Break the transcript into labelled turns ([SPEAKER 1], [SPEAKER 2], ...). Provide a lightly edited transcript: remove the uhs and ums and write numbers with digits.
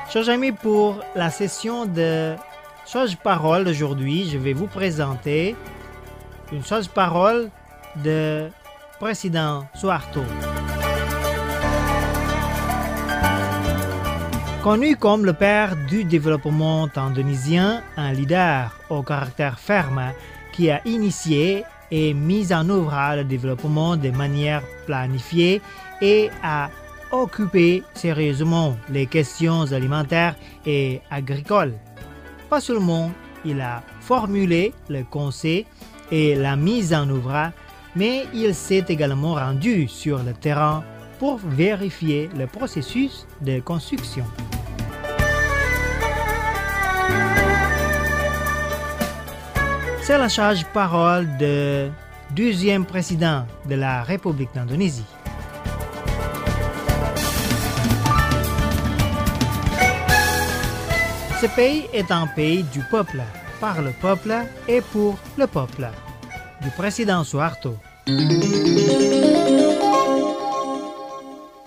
[SPEAKER 1] Chers amis, pour la session de Change-Parole d'aujourd'hui, je vais vous présenter une Change-Parole de président Suharto. Connu comme le père du développement indonésien, un leader au caractère ferme qui a initié et mis en œuvre le développement de manière planifiée et a occupé sérieusement les questions alimentaires et agricoles. Pas seulement il a formulé le conseil et la mise en œuvre, mais il s'est également rendu sur le terrain pour vérifier le processus de construction. C'est la charge-parole du deuxième président de la République d'Indonésie. Ce pays est un pays du peuple, par le peuple et pour le peuple. Du président Suharto.